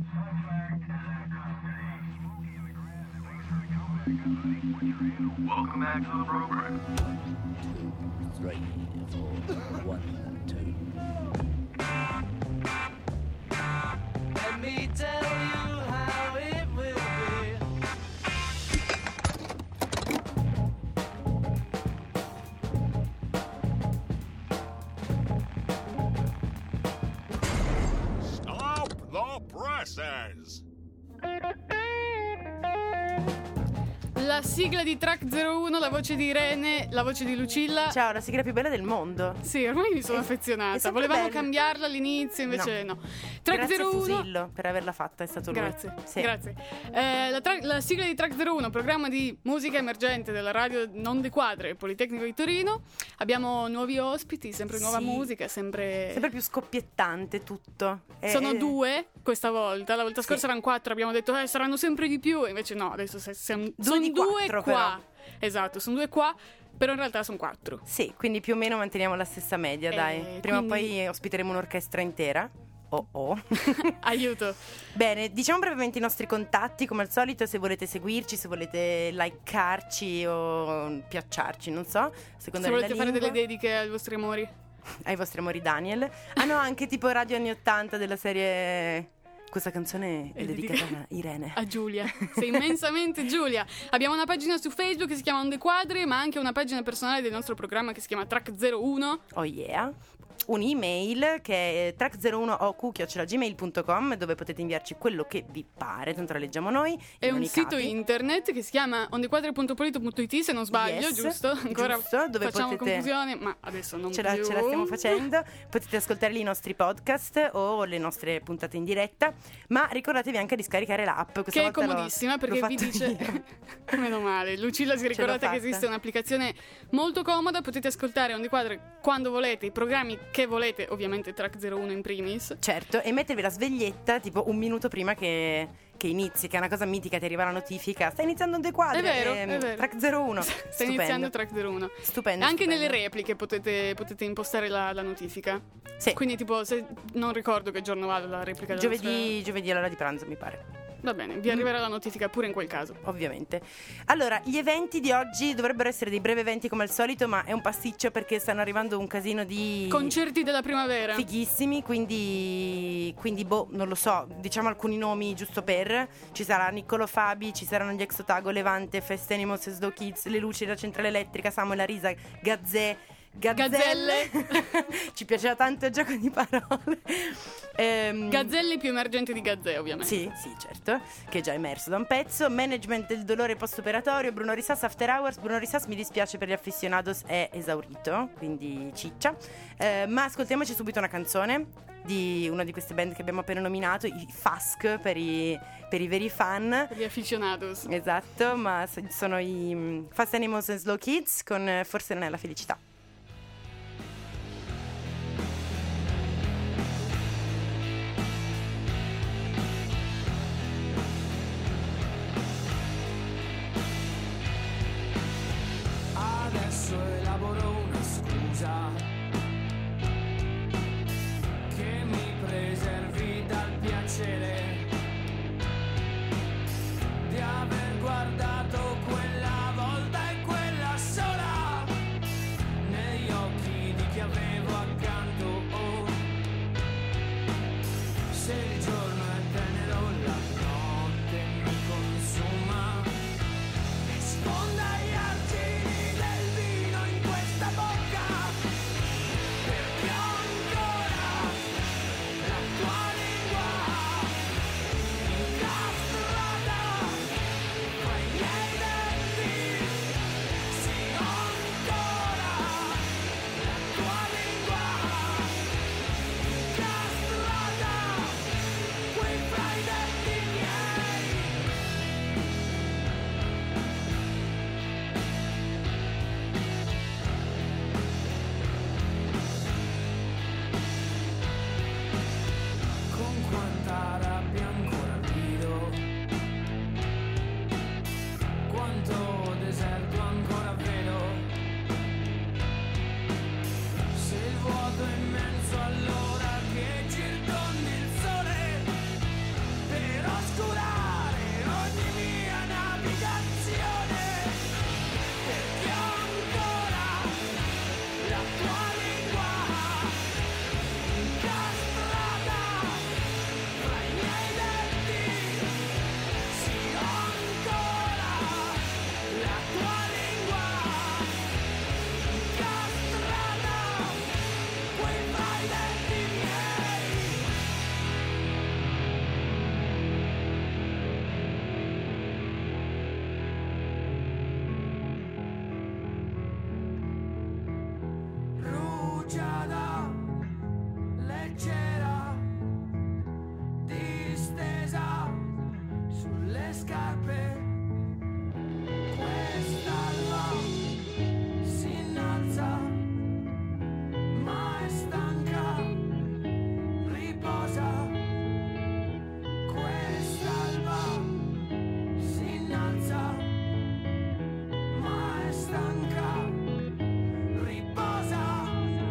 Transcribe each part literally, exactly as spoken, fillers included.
Welcome back to the program. Two, three, four, one, two. Let me tell you how it will be. Stop the presses! La sigla di Track zero uno, la voce di Irene, la voce di Lucilla. Ciao, la sigla più bella del mondo. Sì, ormai mi sono È- è affezionata. sempre Volevamo bella. cambiarla all'inizio, invece no. Track Grazie zero uno. Fusillo per averla fatta, è stato lui. Grazie, Sì. grazie. Eh, la, tra- la sigla di Track zero uno, programma di musica emergente della radio Non De Quadre, Politecnico di Torino. Abbiamo nuovi ospiti, sempre nuova Sì. musica, sempre... Sempre più scoppiettante tutto. E- Sono e- due questa volta, la volta Sì. scorsa erano quattro, abbiamo detto eh, saranno sempre di più, e invece no, adesso se- siamo, Due sono di due quattro, qua. però. Esatto, sono due qua, però in realtà sono quattro. Sì, quindi più o meno manteniamo la stessa media, Eh, dai. Prima quindi- o poi ospiteremo un'orchestra intera. Oh oh. Aiuto. Bene, diciamo brevemente i nostri contatti, come al solito, se volete seguirci, se volete likearci o piacciarci, non so, a seconda Se della volete fare lingua. delle dediche ai vostri amori. Ai vostri amori Daniel. Hanno anche tipo radio anni ottanta della serie... Questa canzone è È dedicata dedica- a Irene. A Giulia, sei immensamente Giulia. Abbiamo una pagina su Facebook che si chiama On The Quadre, ma anche una pagina personale del nostro programma che si chiama Track zero uno. Oh yeah. Un'email che è track zero uno o q chiocciola gmail punto com, dove potete inviarci quello che vi pare, tanto la leggiamo noi. È in un ogni sito capi. internet che si chiama ondequadre punto polito punto it, se non sbaglio, Yes, giusto? Ancora giusto, dove facciamo potete- confusione, ma adesso non Ce la, più. ce la stiamo facendo. Potete ascoltare i nostri podcast o le nostre puntate in diretta, ma ricordatevi anche di scaricare l'app. Questa Che è volta l'ho- comodissima l'ho perché vi fatto dice io. meno male, Lucilla si è Ce l'ho ricordata che fatta. esiste un'applicazione molto comoda, potete ascoltare On The Quadre quando volete, i programmi che volete, ovviamente Track zero uno in primis. Certo, e mettervi la sveglietta tipo un minuto prima che, che inizi, che è una cosa mitica, ti arriva la notifica. Sta iniziando un dequadre. È vero, ehm, è vero. Track zero uno. Sta Stupendo. iniziando Track zero uno. Stupendo. Anche stupendo. nelle repliche potete, potete impostare la, la notifica. Sì. Quindi tipo, se non ricordo che giorno vado la replica della Giovedì, giovedì all'ora di pranzo, mi pare. nostra- Va bene, vi arriverà la notifica pure in quel caso. Ovviamente. Allora, gli eventi di oggi dovrebbero essere dei brevi eventi come al solito, ma è un pasticcio perché stanno arrivando un casino di Concerti della primavera. fighissimi, quindi quindi boh, non lo so, diciamo alcuni nomi giusto per. Ci sarà Niccolo Fabi, ci saranno gli Ex Otago, Levante, Fast Animals e Slow Kids, Le Luci della Centrale Elettrica, Samuel Arisa, Gazzè, Gazzelle. Ci piaceva tanto il gioco di parole. Ehm, Gazzelli più emergenti di Gazzè, ovviamente. Sì, sì, certo, che è già emerso da un pezzo. Management del dolore post-operatorio, Bruno Risas, After Hours. Bruno Risas, mi dispiace per gli aficionados, è esaurito, quindi ciccia. Eh, ma ascoltiamoci subito una canzone di una di queste band che abbiamo appena nominato, i F A S C per i, per i veri fan. Per gli aficionados. Esatto, ma s- sono i mm, Fast Animals and Slow Kids con eh, Forse non è la felicità. Adesso elaboro una scusa che mi preservi dal piacere di aver guardato quella volta e quella sola leggera, distesa sulle scarpe. Quest'alba si innalza, ma è stanca, riposa. Quest'alba si innalza, ma è stanca, riposa.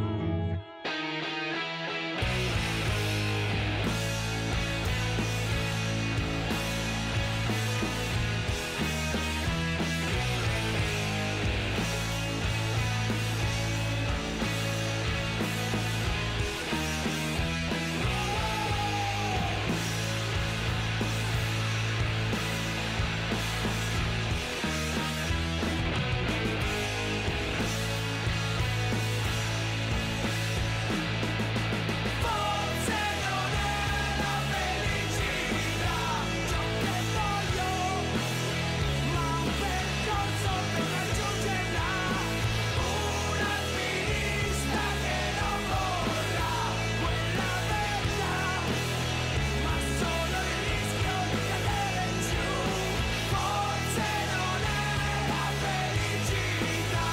Forse non è la felicità ciò che voglio, ma un percorso per raggiungerla, una alpinista che non vorrà quella vetta, ma solo il rischio di cadere giù. Forse non è la felicità,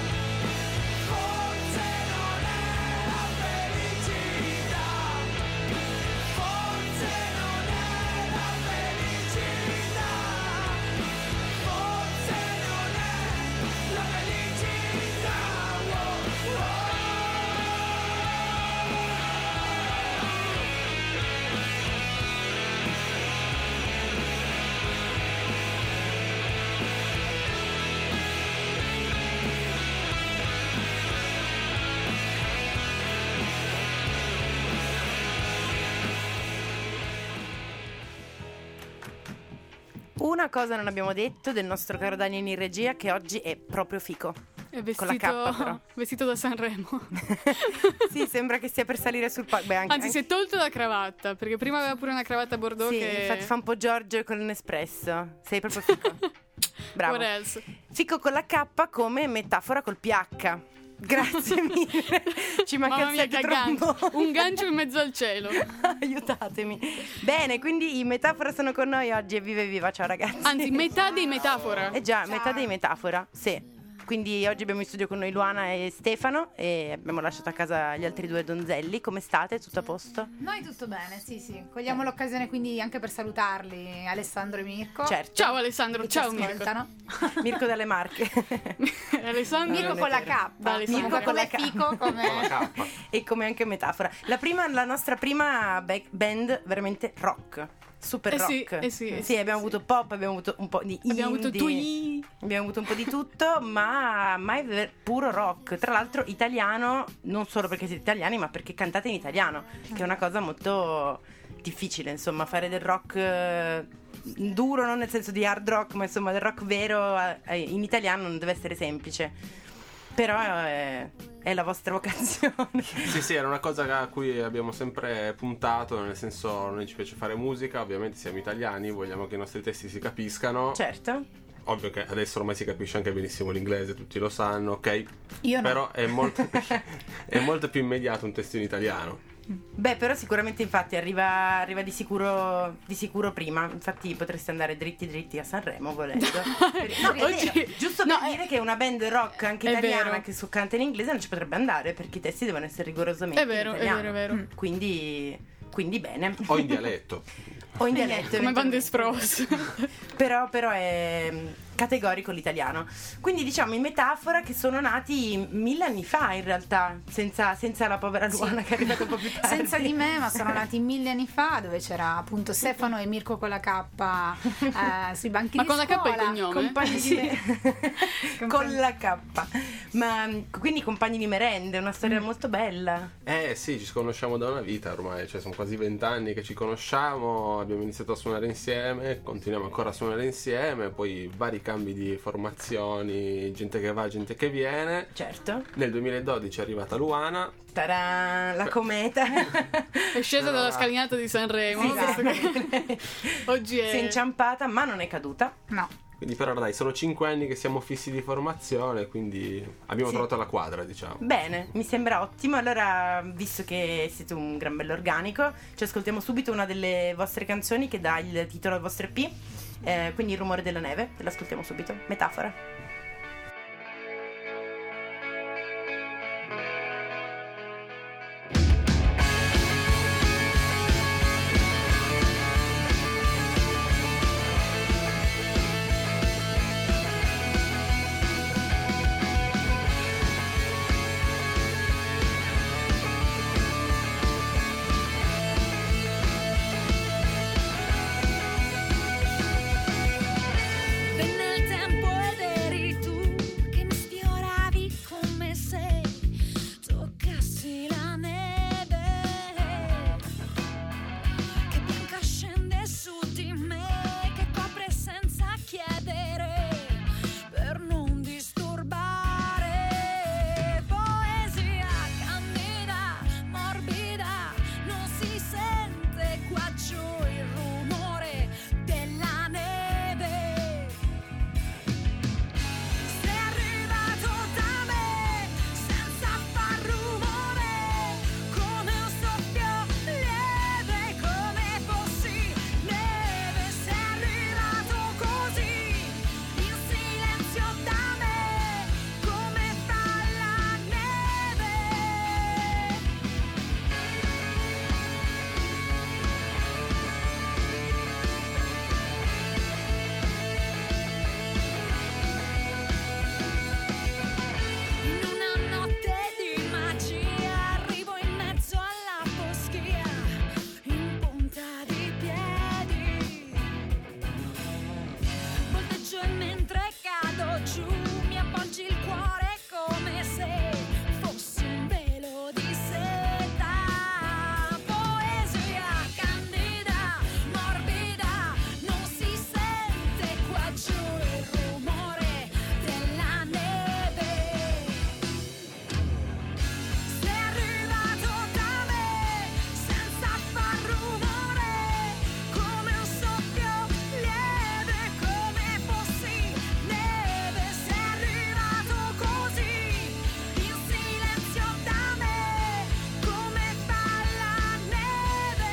forse non è la felicità, forse non è la felicità, forse non è la felicità. Wow, wow. Una cosa non abbiamo detto del nostro caro Daniel in regia, che oggi è proprio fico. È Con la vestito, K, però. vestito da Sanremo. Sì, sembra che stia per salire sul palco. Beh, anche, Anzi, si è tolto la cravatta, perché prima aveva pure una cravatta bordeaux sì, che... infatti fa un po' Giorgio con l'espresso. Sei proprio fico. Bravo. What else? Fico con la K come metafora col P H. Grazie mille. Ci manca Mamma il mia, set che gancio. trombone. Un gancio in mezzo al cielo. Aiutatemi. Bene, quindi i metafora sono con noi oggi e viva e viva. Ciao ragazzi. Anzi, metà dei metafora. Eh già, metà dei metafora, sì. Quindi oggi abbiamo in studio con noi Luana e Stefano e abbiamo lasciato a casa gli altri due donzelli. Come state? Tutto a posto? Noi tutto bene, sì sì. Cogliamo l'occasione quindi anche per salutarli, Alessandro e Mirko. Certo. Ciao Alessandro, che ci ciao Mirko. ascoltano. Mirko dalle Marche. Alessandro Mirko non è con la vero. K. Da Alessandro. Mirko con la K. Fico come... E come anche metafora. La prima, la nostra prima back band veramente rock. Super Eh rock. sì, eh sì, eh sì, abbiamo sì. avuto pop, abbiamo avuto un po' di Abbiamo indie, avuto Tui. abbiamo avuto un po' di tutto, ma mai ver- puro rock. Tra l'altro italiano, non solo perché siete italiani, ma perché cantate in italiano, che è una cosa molto difficile, insomma, fare del rock eh, duro, non nel senso di hard rock, ma insomma del rock vero eh, in italiano non deve essere semplice. Però è, è la vostra vocazione. Sì, sì, era una cosa a cui abbiamo sempre puntato, nel senso, noi ci piace fare musica, ovviamente siamo italiani, vogliamo che i nostri testi si capiscano. Certo. Ovvio che adesso ormai si capisce anche benissimo l'inglese, tutti lo sanno, ok? Io no. Però è molto, è molto più immediato un testo in italiano. Beh, però sicuramente infatti arriva, arriva di sicuro di sicuro prima. Infatti potreste andare dritti dritti a Sanremo volendo. No, è Oggi- vero. Giusto per no, dire che una band rock anche è italiana vero. che su canta in inglese non ci potrebbe andare, perché i testi devono essere rigorosamente È vero, in è italiano. vero, è vero. Mm. Quindi, quindi bene. O in dialetto. O in dialetto Come Band eventualmente. Spross. Però, però è mm, categorico l'italiano. Quindi diciamo in metafora che sono nati mille anni fa in realtà, senza, senza la povera Luana che è arrivata un po' più tardi. Senza di me, ma sono nati mille anni fa, dove c'era appunto Stefano e Mirko con la K eh, sui banchi Ma di con la K scuola. il cognome? Compagni Sì. di me- con la K. Ma mm, quindi compagni di merende, una storia molto bella. Eh sì, ci conosciamo da una vita ormai, cioè sono quasi vent'anni che ci conosciamo, abbiamo iniziato a suonare insieme, continuiamo ancora a suonare insieme, poi vari cambi di formazioni, gente che va, gente che viene. Certo. Nel duemiladodici è arrivata Luana. Taran, la cometa. È scesa dalla scalinata di Sanremo. Sì, Oggi si è è inciampata, ma non è caduta. No. Quindi per ora dai, sono cinque anni che siamo fissi di formazione, quindi abbiamo Sì. trovato la quadra, diciamo. Bene, mi sembra ottimo. Allora, visto che siete un gran bell'organico, ci ascoltiamo subito una delle vostre canzoni che dà il titolo al vostro E P, eh, quindi Il rumore della neve. Te l'ascoltiamo subito. Metafora. Venne il tempo ed eri tu che mi sfioravi come se toccassi la neve che bianca scende su di me, che copre senza chiedere per non disturbare. Poesia candida, morbida, non si sente qua giù il rumore della neve. Sei arrivato da me senza far rumore, come un soffio lieve, come fossi neve. Sei arrivato così, in silenzio da me, come fa la neve. In una notte di magia arrivo in mezzo alla foschia, in punta di piedi. Volteggio e mentre cado giù mi avvolgi il cuore come se fossi un velo di seta. Poesia candida, morbida, non si sente qua giù il rumore della neve. Sei arrivato da me senza far rumore, come un soffio lieve, come fossi neve. Sei arrivato così, in silenzio da me, come fa la neve.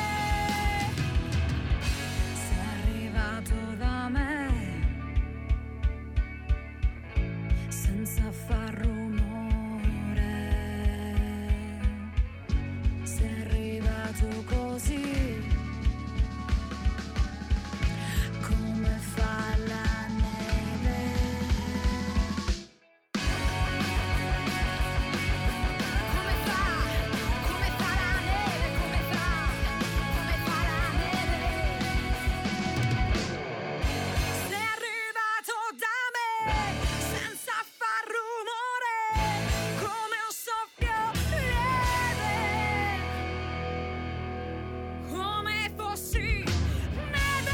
Sei arrivato da me senza far rumore, sei arrivato così, come fa la neve. Come fa, come fa la neve, come fa, come fa la neve. Sei arrivato da me senza far rumore, come un soffio lieve, come fossi neve.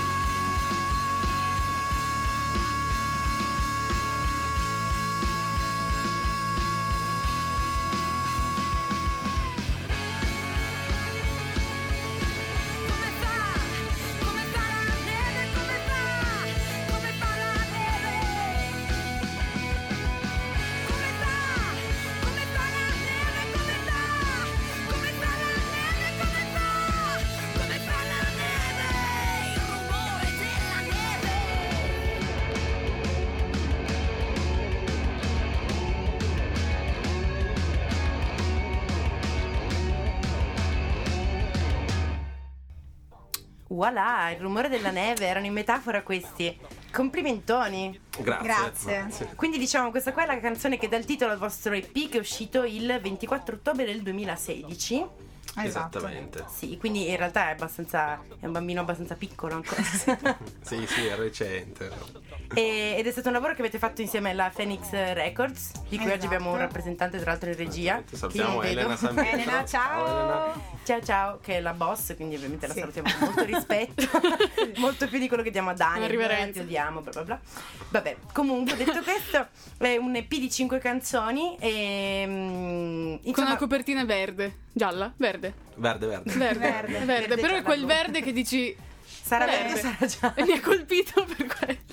Come fa, come fa la neve, come fa, come fa la neve. Come fa, come fa la neve, come fa, come fa la neve, come fa, come fa la neve, il rumore della neve. Voilà, Il rumore della neve, erano in Metafora questi. Complimentoni. Grazie. Grazie. Quindi diciamo, questa qua è la canzone che dà il titolo al vostro E P, che è uscito il ventiquattro ottobre del duemilasedici. Esatto. Esattamente. Sì, quindi in realtà è abbastanza, è un bambino abbastanza piccolo ancora. Sì, sì, è recente. E- ed è stato un lavoro che avete fatto insieme alla Phoenix Records, di cui oggi Esatto. abbiamo un rappresentante tra l'altro in regia. Ti salutiamo, che io non Elena vedo. San Pietro. Elena, ciao. Elena. Ciao ciao, che è la boss, quindi ovviamente la Sì. salutiamo con molto rispetto, molto più di quello che diamo a Dani. Una riverenza. Ti odiamo, bla bla bla. Vabbè, comunque, detto questo, è un E P di cinque canzoni e mm, Con insomma, una copertina verde, gialla, verde, Verde, verde. verde, Verde. verde, Verde però è gialla, quel blu. verde che dici sarà verde, verde. sarà giallo. e mi ha colpito per quello.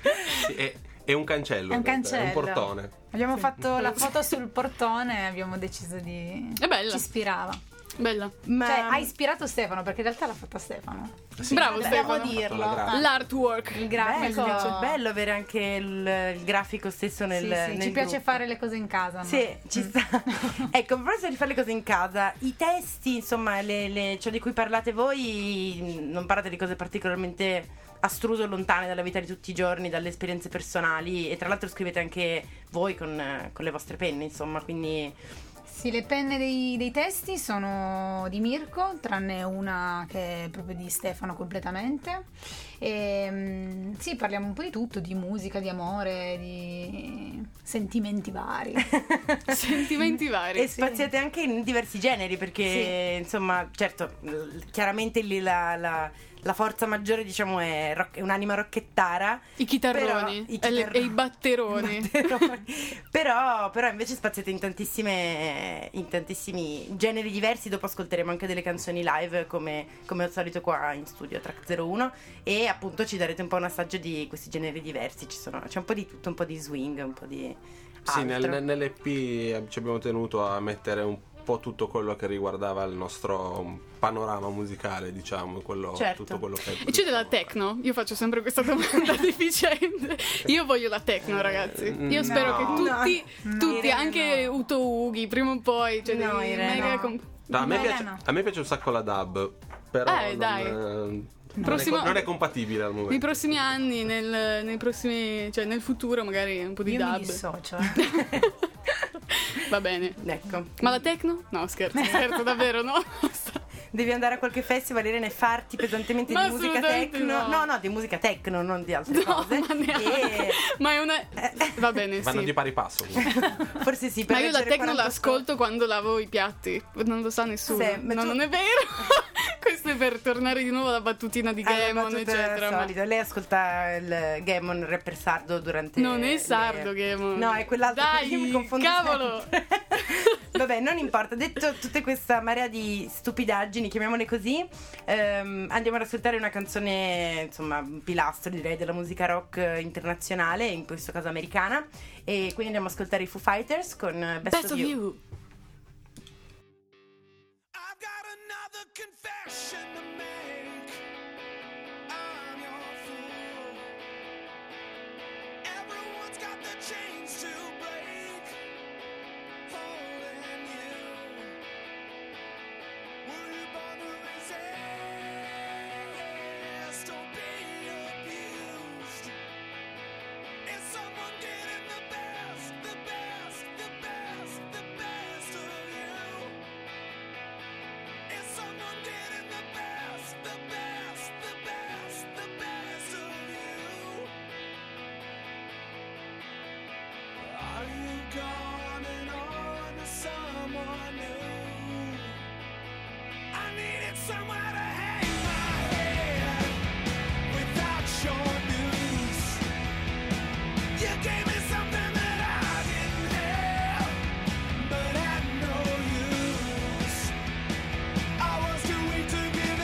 Sì, è, è un cancello. È un in realtà, cancello. È un portone. Abbiamo fatto la foto sul portone e abbiamo deciso di... È bella. Ci ispirava. Bella. Ma Cioè, ha ispirato Stefano, perché in realtà l'ha fatta Stefano. Sì, Bravo Dobbiamo Stefano. dirlo. Fatto la grafica. L'artwork. Il bello, grafico. bello avere anche il, il grafico stesso nel, Sì, sì, nel ci piace gruppo. fare le cose in casa, no? Sì, ci sta. Ecco, a proposito di fare le cose in casa, i testi, insomma, le, le, ciò di cui parlate voi, non parlate di cose particolarmente astruse o lontane dalla vita di tutti i giorni, dalle esperienze personali, e tra l'altro scrivete anche voi con, con le vostre penne, insomma, quindi... Sì, le penne dei, dei testi sono di Mirko, tranne una che è proprio di Stefano completamente. E, mm, sì, parliamo un po' di tutto, di musica, di amore, di sentimenti vari. Sentimenti vari. E spaziate anche in diversi generi, perché insomma, certo, l- chiaramente lì la, la, la forza maggiore, diciamo, è, rock- è un'anima rocchettara. I chitarroni però- e, i le- chitarroni. e i batteroni. Batteroni. però, però invece spaziate in tantissime in tantissimi generi diversi. Dopo ascolteremo anche delle canzoni live come, come al solito qua in studio a Track zero uno, e appunto ci darete un po' un assaggio di questi generi diversi. Ci sono, c'è un po' di tutto, un po' di swing, un po' di Sì, nel, altro. nell'E P ci abbiamo tenuto a mettere un po' tutto quello che riguardava il nostro panorama musicale, diciamo, quello, Certo. tutto quello che... E c'è della techno? Io faccio sempre questa domanda deficiente. Io voglio la techno, ragazzi. Io spero No. che tutti, No. tutti, Irene, anche no. Uto Ughi, prima o poi, cioè No, dei Irene, mega no. com- No, a, me No, piace, no. a me piace un sacco la dub, però Eh, non, dai. eh, non, Prossimo- è, non è compatibile al momento. nei prossimi anni, nel, nei prossimi, cioè nel futuro magari un po' di Io mi dub. dissocio. eh. Va bene. Ecco. Ma la techno? No, scherzo, scherzo davvero, no? Devi andare a qualche festival, Irene, e farti pesantemente Ma di musica assolutamente techno. no. No, no, di musica techno, non di altre No, cose. ma neanche. E Ma è una... Va bene, Vanno sì. di pari passo. forse sì, per Ma io la leggere techno quaranta l'ascolto quando lavo i piatti. Non lo sa nessuno. Sì, ma no, tu- non è vero. Questo è per tornare di nuovo alla battutina di storie. Ah, Gammon, battuta eccetera. ma- solita. Lei ascolta il Gammon, rapper sardo, durante Non è le- sardo, Gammon. No, è quell'altro. Dai, io mi confondo cavolo. sempre. Vabbè, non importa. Detto tutta questa marea di stupidaggini, chiamiamole così, ehm, andiamo ad ascoltare una canzone, insomma, un pilastro, direi, della musica rock internazionale, in questo caso americana. E quindi andiamo ad ascoltare i Foo Fighters con eh, Best, Best of you. I've got another confession to make. I'm your fool. Everyone's got the chains to break, holding you. Were you born to resist or be abused? Is someone getting the best, the best, the best, the best of you? Is someone getting the best, the best, the best, the best of you? Are you gone and on to someone new? I needed somewhere to hang my head without your news. You gave me something that I didn't have, but had no use. I was too weak to give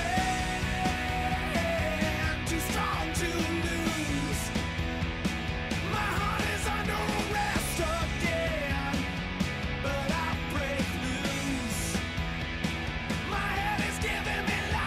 in, too strong to lose. My heart is under arrest again, but I break loose. My head is giving me life.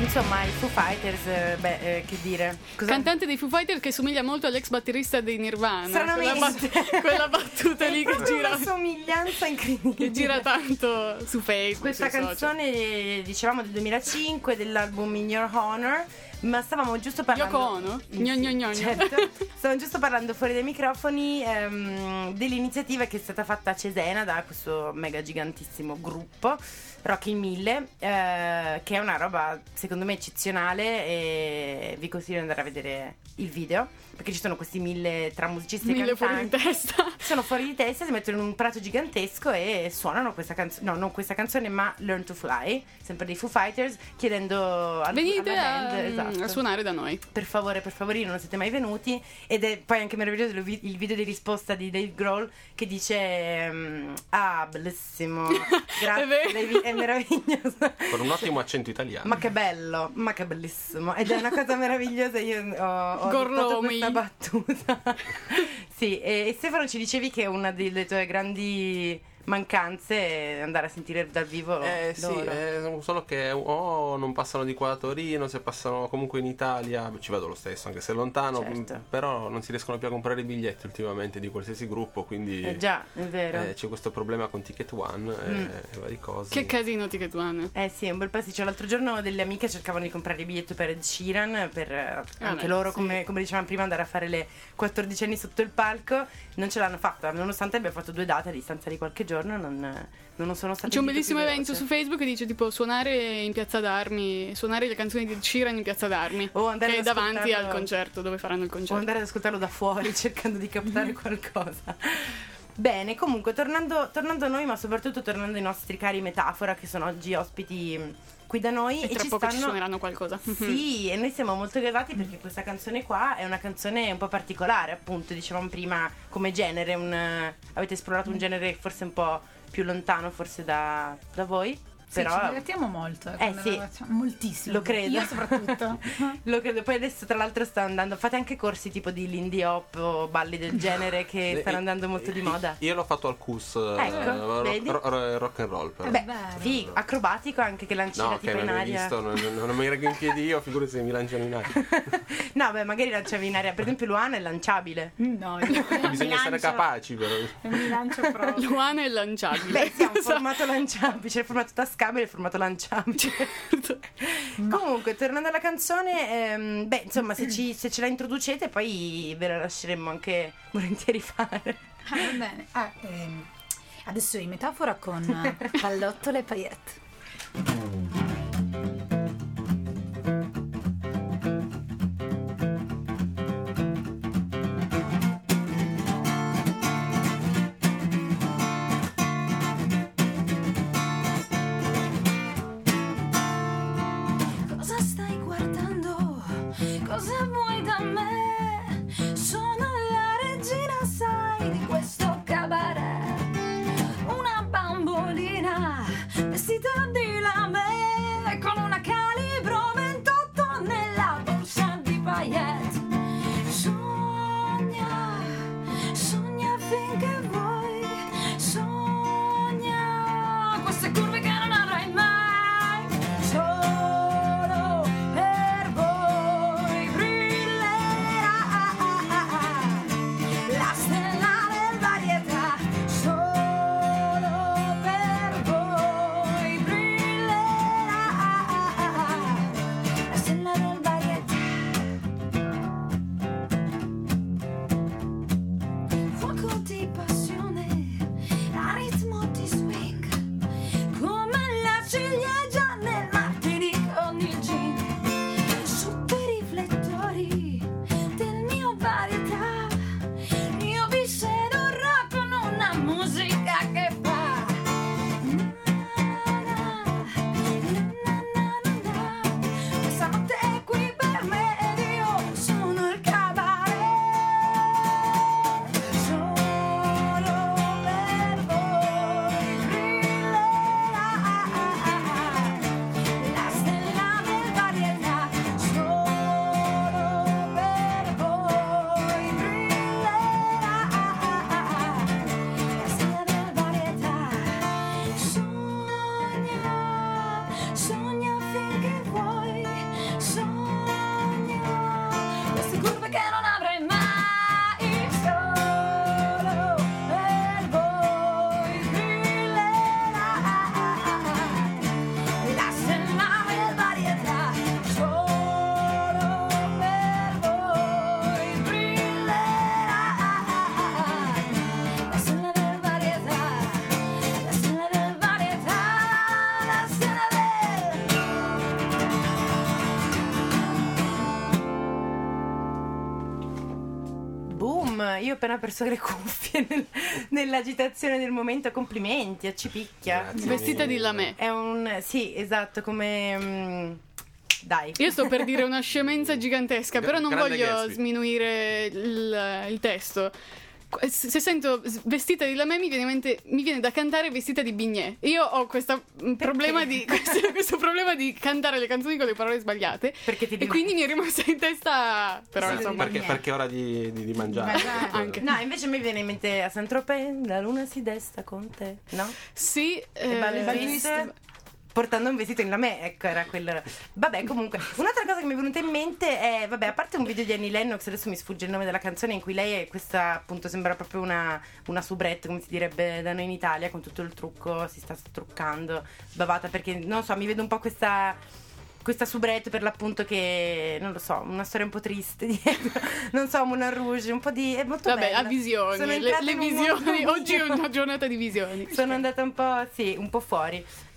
insomma, i Foo Fighters, eh, beh, eh, che dire. Cosa... Cantante dei Foo Fighters che somiglia molto all'ex batterista dei Nirvana. Stranamente. Quella, bat- quella battuta lì che gira, una somiglianza incredibile. che gira tanto su Facebook. Questa sui social. canzone, dicevamo, del duemilacinque, dell'album In Your Honor. Ma stavamo giusto parlando. Yoko Ono? Gno, gno, gno, gno. Certo. Stavamo giusto parlando fuori dai microfoni ehm, dell'iniziativa che è stata fatta a Cesena da questo mega gigantissimo gruppo Rock in Mille, eh, che è una roba secondo me eccezionale, e vi consiglio di andare a vedere il video, perché ci sono questi mille tra musicisti e Mille fuori cantanti. di testa. Sono fuori di testa, si mettono in un prato gigantesco e suonano questa canzone, no, non questa canzone, ma Learn to Fly, sempre dei Foo Fighters, chiedendo al, Venite alla a, band, esatto, a suonare da noi. per favore, per favorino, non siete mai venuti. Ed è poi anche meraviglioso il vi- il video di risposta di Dave Grohl che dice ehm, ah, bellissimo, grazie È vero. Dave, è meraviglioso, Con un ottimo accento italiano. ma che bello, ma che bellissimo, ed è una cosa meravigliosa. Io ho, ho Gorlomi. adottato questa battuta. Sì, e, e Stefano, ci dicevi che una delle tue grandi mancanze è andare a sentire dal vivo Eh sì, loro. eh, solo che o non passano di qua a Torino, se passano comunque in Italia ci vado lo stesso, anche se è lontano, Certo. m- però non si riescono più a comprare i biglietti ultimamente di qualsiasi gruppo, quindi Eh già, è vero. eh, c'è questo problema con Ticket One e, Mm. e vari cose. Che casino Ticket One. Eh sì, è un bel pasticcio. L'altro giorno delle amiche cercavano di comprare il biglietto per Ed Sheeran, per eh, anche beh, loro, sì. come, come dicevamo prima, andare a fare le quattordici anni sotto il palco. Non ce l'hanno fatta, nonostante abbia fatto due date a distanza di qualche giorno, non, non sono stati. C'è un bellissimo evento su Facebook che dice tipo suonare in Piazza d'Armi, suonare le canzoni di Sheeran in Piazza d'Armi, O andare che è ad davanti ascoltarlo- al concerto, dove faranno il O concerto. andare ad ascoltarlo da fuori cercando di captare qualcosa. Bene, comunque, tornando, tornando a noi, ma soprattutto tornando ai nostri cari Metafora, che sono oggi ospiti mh, qui da noi. E tra ci poco ci stanno... suoneranno qualcosa. Sì, e noi siamo molto gravati perché questa canzone qua è una canzone un po' particolare, appunto, dicevamo prima, come genere. Un, avete esplorato un genere forse un po' più lontano, forse da, da voi. Sì, Però ci divertiamo molto, eh, Eh, quando sì. lo facciamo, moltissimo. Lo credo. Io soprattutto. lo credo. Poi adesso tra l'altro sta andando, fate anche corsi tipo di Lindy Hop o balli del genere che Eh, stanno eh, andando molto di eh, moda. Io l'ho fatto al C U S, eh, Ecco, ro- vedi? ro- ro- rock and roll però. Beh, bello. sì, acrobatico anche, che lanci No, la che tipo in non hai aria. visto, non, non, non mi reggo in piedi io, figurati se mi lanciano in aria. No, beh, magari lanciavi in aria. Per esempio Luana è lanciabile. No, io Bisogna essere capaci però. mi lancio proprio. Luana è lanciabile. Beh, sì, ha un formato lanciabile, c'è il formato tascabile e il formato lanciabile. Comunque, tornando alla canzone, ehm, beh, insomma, se, ci, se ce la introducete, poi ve la lasceremo anche volentieri fare. Ah, va bene. Ah, ehm, adesso in metafora con eh, pallottole e paillette. Cosa stai guardando? Cosa vuoi da me? Sono la regina, sai, di questo cabaret. Una bambolina vestita di lame. io ho appena perso le cuffie nel- nell'agitazione del momento. Complimenti, a Cipicchia. Grazie Vestita di mille. lamè. È un... sì, esatto, come... mm, dai. Io sto per dire una scemenza gigantesca, Gra- però non grande voglio Gatsby. sminuire il, il testo. Qu- Se se sento s- vestita di lamè mi viene in mente, mi viene da cantare vestita di bignè. Io ho questo mm, problema di questo, questo problema di cantare le canzoni con le parole sbagliate. Perché ti E devi- quindi mi è rimasta in testa. Però Sì, insomma. Perché, perché è ora di, di, di mangiare. mangiare. Anche. No, invece mi viene in mente a Saint-Tropez, la luna si desta con te, no? Sì, E eh, balleriste portando un vestito in lamè, ecco, era quello. Vabbè, comunque, un'altra cosa che mi è venuta in mente è, vabbè, a parte un video di Annie Lennox, adesso mi sfugge il nome della canzone, in cui lei è questa, appunto, sembra proprio una, una soubrette, come si direbbe da noi in Italia, con tutto il trucco, si sta truccando, sbavata, perché, non so, mi vedo un po' questa... questa soubrette per l'appunto che, non lo so, una storia un po' triste dietro, non so, Moulin Rouge, un po' di... è molto vabbè, bella. a visioni. Sono Le, entrata le in un visioni. mondo Oggi è mio. una giornata di visioni. Sono andata un po', sì, un po' fuori.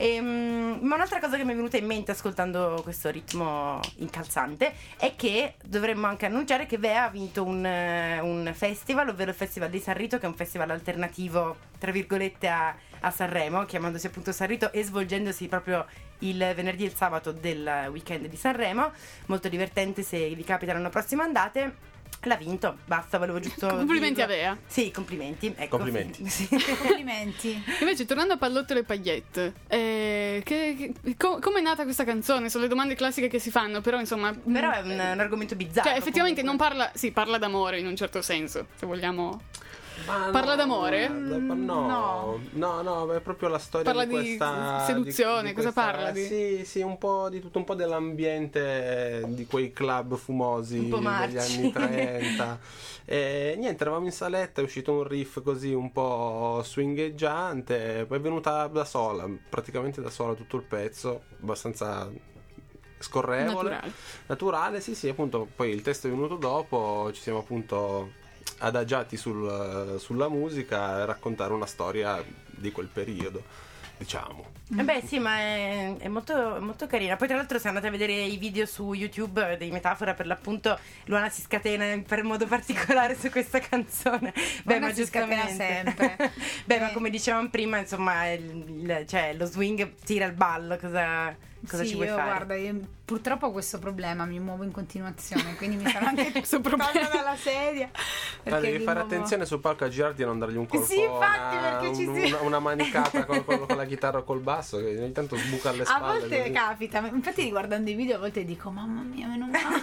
Ehm, ma un'altra cosa che mi è venuta in mente ascoltando questo ritmo incalzante è che dovremmo anche annunciare che Vea ha vinto un, eh, un festival, ovvero il Festival di Sanrito, che è un festival alternativo, tra virgolette, a, a Sanremo, chiamandosi appunto Sanrito e svolgendosi proprio il venerdì e il sabato del weekend di Sanremo. Molto divertente, se vi capita l'anno prossimo andate. L'ha vinto, basta, volevo giusto Complimenti dirlo. a Vea. Sì, complimenti, ecco. Complimenti. Sì. Complimenti. Invece, tornando a Pallottole e Pagliette, eh, che, che, co- come è nata questa canzone? Sono le domande classiche che si fanno, però insomma. Però è un, un argomento bizzarro. Cioè, effettivamente comunque. non parla. Sì, parla d'amore in un certo senso, se vogliamo. Ma Parla no, d'amore? No, no, no, no, è proprio la storia Parla di di questa seduzione, cosa questa- parla di- Sì, sì, un po' di tutto, un po' dell'ambiente di quei club fumosi Un po' degli marci. anni trenta. E niente, eravamo in saletta, è uscito un riff così un po' swingheggiante, poi è venuta da sola, praticamente da sola tutto il pezzo, abbastanza scorrevole, Naturale. naturale, sì, sì, appunto, poi il testo è venuto dopo, ci siamo appunto adagiati sul- sulla musica e raccontare una storia di quel periodo, diciamo. Eh beh sì, ma è, è molto, molto carina. Poi tra l'altro se andate a vedere i video su YouTube dei Metafora, per l'appunto Luana si scatena in per modo particolare su questa canzone. Beh, Luana ma si scatena giustamente. sempre. Beh, ma Eh. come dicevamo prima, insomma, il- il- cioè, lo swing tira il ballo, cosa, cosa sì, ci vuoi io fare? guarda, io purtroppo ho questo problema, mi muovo in continuazione, quindi mi sarò anche Questo problema. tolta dalla sedia. Ma perché devi mi fare muovo- attenzione sul palco a girarti e non dargli un colpo, Sì, infatti, una, perché ci un- si- una, una manicata con, con- con la chitarra o col basso, che ogni tanto sbuca alle A spalle. volte così. capita, ma infatti riguardando i video a volte dico mamma mia, meno male.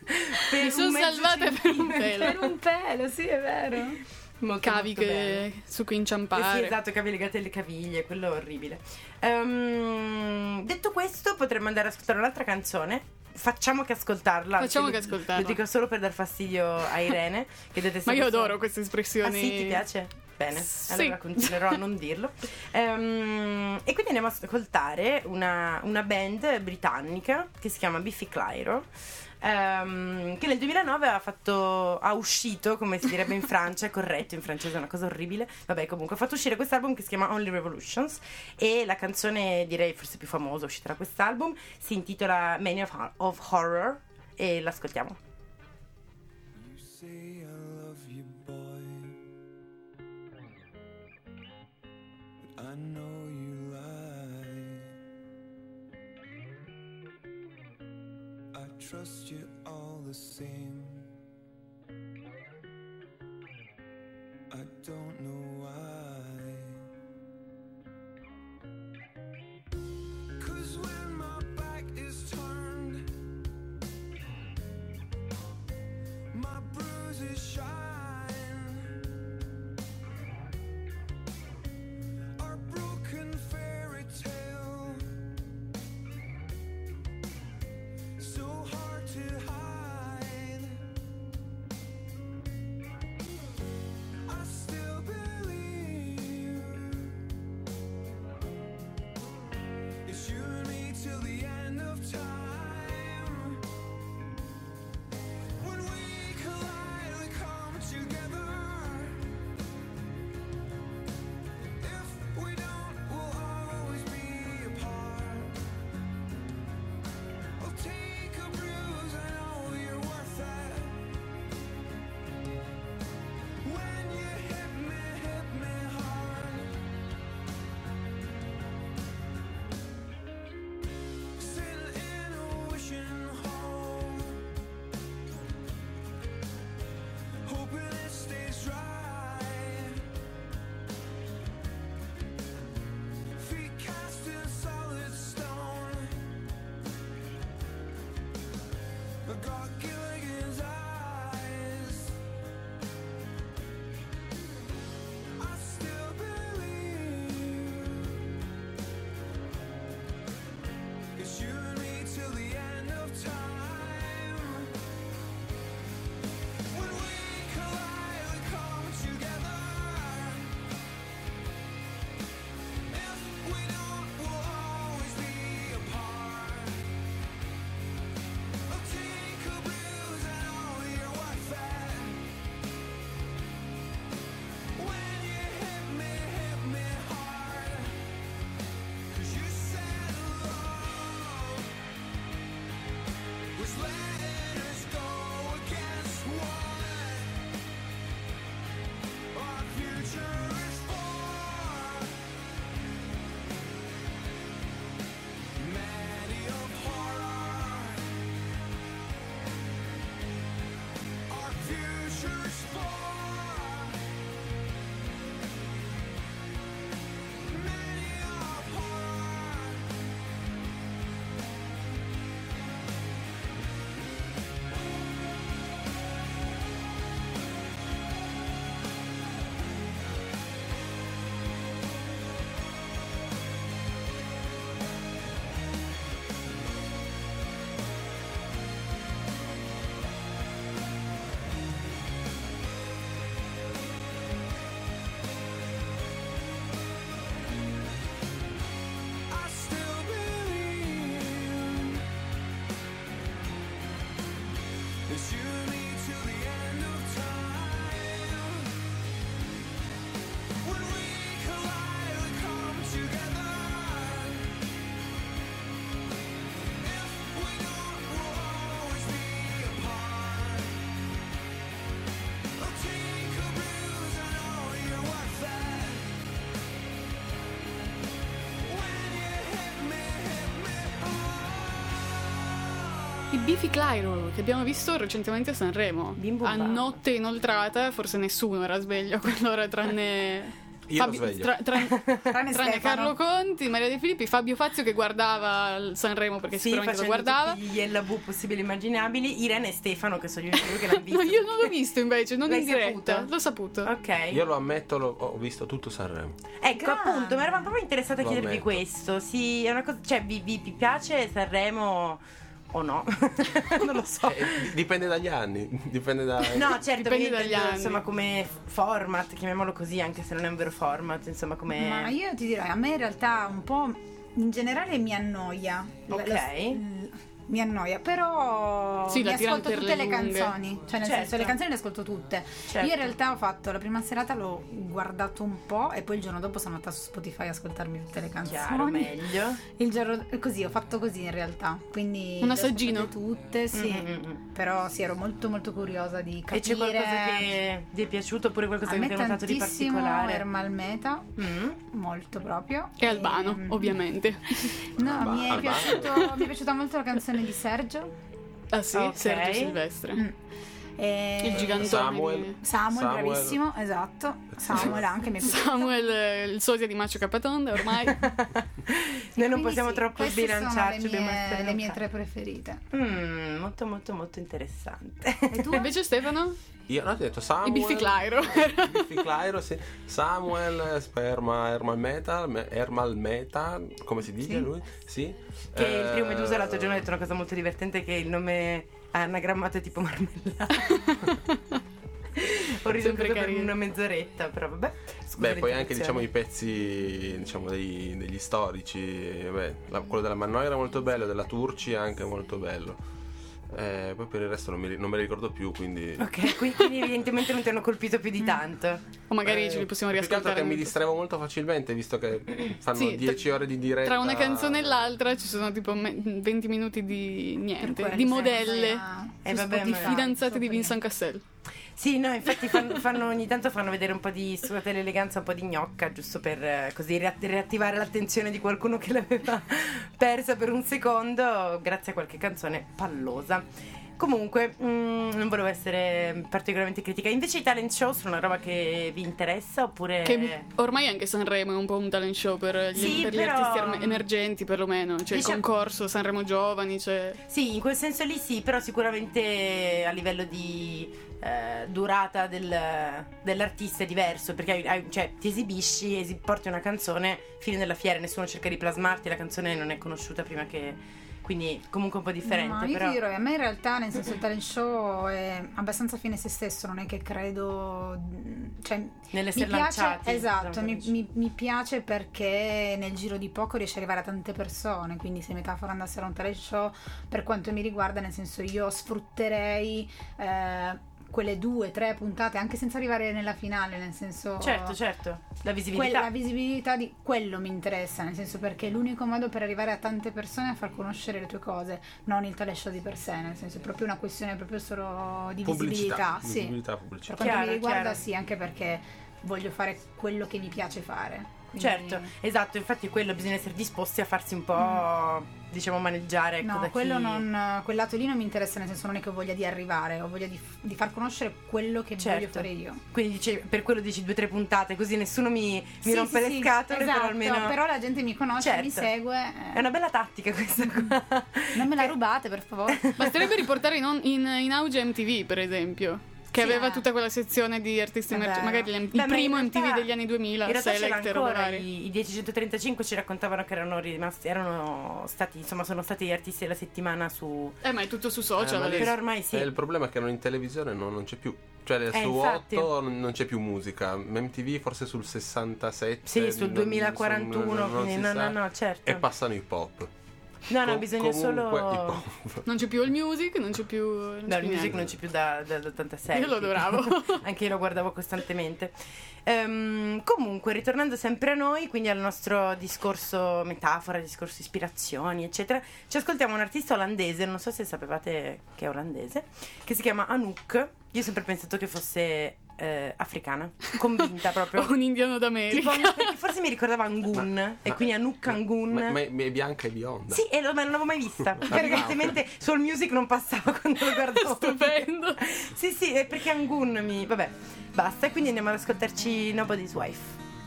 Per Mi un sono mezzo salvate per un centimetro. pelo. Per un pelo, sì, è vero. Molto, Cavi molto che bello. su cui Eh inciampare. sì, esatto, cavi legati alle caviglie, quello è orribile. Ehm, detto questo, potremmo andare ad ascoltare un'altra canzone. Facciamo che ascoltarla. Facciamo Lo- che ascoltarla. Lo dico solo per dar fastidio a Irene, che detesta Ma io questo- adoro queste Ah espressioni. sì, ti piace? Bene, Sì. allora continuerò a non dirlo. Ehm, e quindi andiamo ad ascoltare una, una band britannica che si chiama Biffy Clyro. ehm, che nel duemilanove ha fatto ha uscito, come si direbbe in Francia, è corretto, in francese è una cosa orribile, vabbè, comunque ha fatto uscire quest'album che si chiama Only Revolutions, e la canzone direi forse più famosa uscita da quest'album si intitola Many of, of Horror, e l'ascoltiamo. You say I love you, boy, but I know you lie. I trust you all the same. I don't know why. 'Cause when my back is turned, my bruises shine. Our broken fairy tale, so hard to hide. I still believe i Biffy Clyro che abbiamo visto recentemente a Sanremo. Bim bum A bam. notte inoltrata, forse nessuno era sveglio a quell'ora tranne Io ero sveglio. tra- tra- Tranne tranne Stefano. Carlo Conti, Maria De Filippi, Fabio Fazio che guardava il Sanremo perché Sì, sicuramente lo facendo guardava. tutti gli L V possibili e immaginabili. Irene e Stefano, che sono gli unici che l'hanno visto. No, io non l'ho visto invece, non L'hai in diretta, saputo? l'ho saputo. Ok. Io lo ammetto, lo- ho visto tutto Sanremo. Ecco, Grande. appunto, mi eravamo proprio interessata a Lo chiedervi ammetto. questo. Sì, è una cosa. Cioè, vi, vi- vi piace Sanremo o no? Non lo so. Eh, di- dipende dagli anni, dipende da... No, certo, Dipende mi dagli intendo, anni. insomma, come format, chiamiamolo così, anche se non è un vero format, insomma, come. Ma io ti dirò, a me in realtà un po' in generale mi annoia. Ok. Lo- l- mi annoia, però Sì, la mi tirano ascolto per tutte le le, lunghe. canzoni. Cioè, nel Certo. senso, le canzoni le ascolto tutte. Certo. Io in realtà ho fatto la prima serata, l'ho guardato un po' e poi il giorno dopo sono andata su Spotify a ascoltarmi tutte le canzoni. Chiaro, meglio. Il giorno così, ho fatto così in realtà. Quindi Un le ho assaggino? ascoltate tutte, sì. Mm, mm, mm. Però sì, ero molto molto curiosa di E capire. c'è qualcosa che vi è piaciuto oppure qualcosa A che me avete notato di tantissimo particolare? Ermal Meta, Mm. molto proprio. E Albano, Ehm, ovviamente. No, Alba- mi è, Albano. piaciuto, mi è piaciuta molto la canzone di Sergio. Ah sì, Ok. Sergio Silvestre. Mm. E- Il gigantone. Samuel. di- Samuel, Samuel. bravissimo, esatto. Samuel anche mi è piaciuto. Samuel, eh, il sosia di Macio Capatonda ormai. Noi non Quindi possiamo sì, troppo queste sbilanciarci, sono dobbiamo le essere mie, le mie neutrali. tre preferite. Mm, molto molto molto interessante. E tu? Invece Stefano? Io no, ti ho detto Samuel. I Biffy Clyro. I Biffy Clyro, sì. Samuel, Sperma, Ermal Metal, Me- Ermal Meta, come si dice Sì. lui? Sì. Che il Eh, primo Medusa l'altro giorno ha detto una cosa molto divertente, che il nome anagrammato è tipo marmellata. Ho riso Sempre per carino. una mezz'oretta, però vabbè. Scusa Beh, poi anche diciamo l'interruzione. i pezzi diciamo dei- degli storici, beh, la- quello della Mannoia era molto bello, della Turci anche molto bello. Eh, poi per il resto non mi, ri- non me li ricordo più, quindi Ok, qui- quindi evidentemente non ti hanno colpito più di tanto. O magari Eh, ce li possiamo più che altro riascoltare. che mi molto. distraevo molto facilmente, visto che fanno Sì, dieci tra- ore di diretta. Tra una canzone e l'altra ci sono tipo me- venti minuti di niente, Per di quello, modelle. ah, Eh, su vabbè, Spotify, ma- Fidanzate di sopra. Vincent Cassel. Sì, no, infatti fanno, fanno- ogni tanto fanno vedere un po' di scusate l'eleganza, un po' di gnocca, giusto per eh, così rea- riattivare l'attenzione di qualcuno che l'aveva persa per un secondo, grazie a qualche canzone pallosa. Comunque, mm, non volevo essere particolarmente critica. Invece i talent show sono una roba che vi interessa oppure... Che ormai anche Sanremo è un po' un talent show per gli, Sì, per gli però- artisti erme- emergenti perlomeno. C'è Diciamo- il concorso Sanremo Giovani, c'è... Sì, in quel senso lì sì, però sicuramente a livello di eh, durata del- dell'artista è diverso, perché hai- hai- cioè, ti esibisci, esi- porti una canzone, fine della fiera, nessuno cerca di plasmarti, la canzone non è conosciuta prima che... Quindi comunque un po' differente, Ma io però... ti dirò, a me in realtà, nel senso, il talent show è abbastanza fine a se stesso, non è che credo, cioè, Nell'essere mi piace, lanciati, esatto, diciamo, mi, dici. mi- mi piace perché nel giro di poco riesce ad arrivare a tante persone, quindi se metafora andassero a un talent show, per quanto mi riguarda, nel senso, io sfrutterei eh, quelle due, tre puntate, anche senza arrivare nella finale, nel senso... Certo, certo, la visibilità. Quella visibilità di quello mi interessa, nel senso, perché è l'unico modo per arrivare a tante persone è a far conoscere le tue cose, non il talent show di per sé, nel senso è proprio una questione proprio solo di pubblicità, visibilità, sì. visibilità, Per pubblicità. quanto Chiaro, mi riguarda chiaro. sì, anche perché voglio fare quello che mi piace fare. Quindi- Certo, esatto, infatti quello bisogna essere disposti a farsi un po', diciamo, maneggiare, ecco, No, da quello chi... non, quel lato lì non mi interessa, nel senso non è che ho voglia di arrivare, ho voglia di, di far conoscere quello che Certo. voglio fare io. Quindi dice, per quello dici due o tre puntate, così nessuno mi, mi Sì, rompe sì, le sì, scatole, esatto, però almeno... però la gente mi conosce, Certo. mi segue. eh, È una bella tattica questa qua. Non me la rubate, per favore. Basterebbe riportare in, on- in, in auge M T V, per esempio. Che Sì, aveva eh. tutta quella sezione di artisti È emergenti, vero. magari il, Beh, il ma primo in M T V realtà- degli anni duemila, In realtà c'era Selecter o ancora magari. i, i dieci centotrentacinque ci raccontavano che erano rimasti, erano stati, insomma, sono stati gli artisti della settimana su... Eh, ma è tutto su Eh, social ma lì- adesso. Però ormai sì. Eh, il problema è che non in televisione non, non c'è più. Cioè Eh, su infatti. otto non non c'è più musica. M T V forse sul sessantasette. Sì, sul non- duemilaquarantuno, non- non quindi si no, sa. no, no, certo. E passano hip hop. No, no, Com- bisogna comunque solo... hip hop. Non c'è più il music, non c'è più... non c'è No, il più music niente. non c'è più da, da- dall'ottantasei. Io lo adoravo. Anche io lo guardavo costantemente. Ehm, comunque, ritornando sempre a noi, quindi al nostro discorso metafora, discorso ispirazioni, eccetera, ci ascoltiamo un artista olandese, non so se sapevate che è olandese, che si chiama Anouk. Io ho sempre pensato che fosse eh, africana, convinta proprio. Un indiano d'America. Tipo, perché forse mi ricordava Angun, Ma- e ma- quindi Anouk Angun. Ma, ma, ma è bianca e bionda. Sì, e lo- ma non l'avevo mai vista. Perché evidentemente sul music non passava quando lo guardavo. Stupendo. Sì, sì, è perché Angun mi... Vabbè, basta. E quindi andiamo ad ascoltarci Nobody's Wife.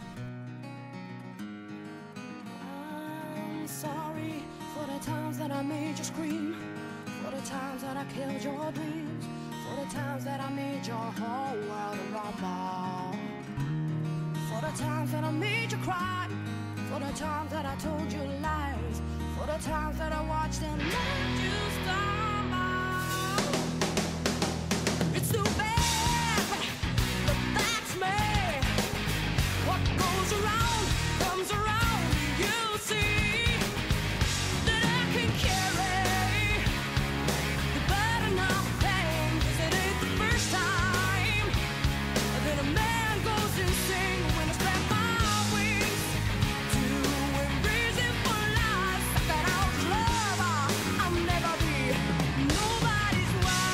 I'm sorry for the times that I made you scream, for the times that I killed your dreams, for the times that I made your whole world rumble, for the times that I made you cry, for the times that I told you lies, for the times that I watched and let you stumble. It's too bad, but that's me. What goes around comes around. You see that I can carry the burden of pain, 'cause it ain't the first time that a man goes insane when I spread my wings to embrace it for life. Sucking out love, I'll never be nobody's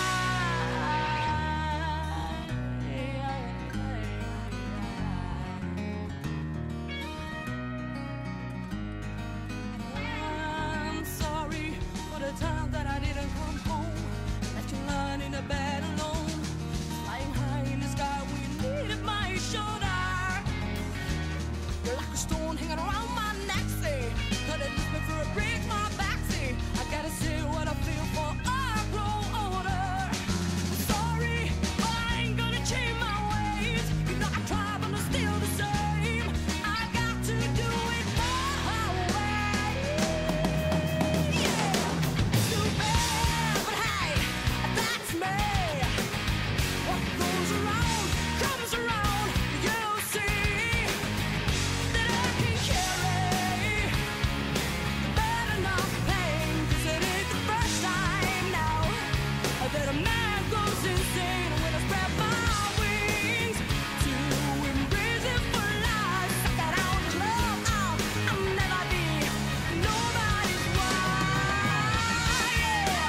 I'm sorry for the time that I didn't come home. Left you lying in the bed alone, flying high in the sky when you needed my shoulder. You're like a stone hanging around my neck, say that it leaves me for a break my back, say I gotta say what I feel for I grow older. Sorry, but I ain't gonna change my ways. You know I try, but I'm still the same. I got to do it my way. Yeah, it's too bad, but hey, that's me. What goes around comes around. You see that I can carry the burden of pain, 'cause it ain't the first time now that a man goes insane when I spread my wings to embrace it for life. Suck it out, love out. I'll never be nobody's wife. Yeah.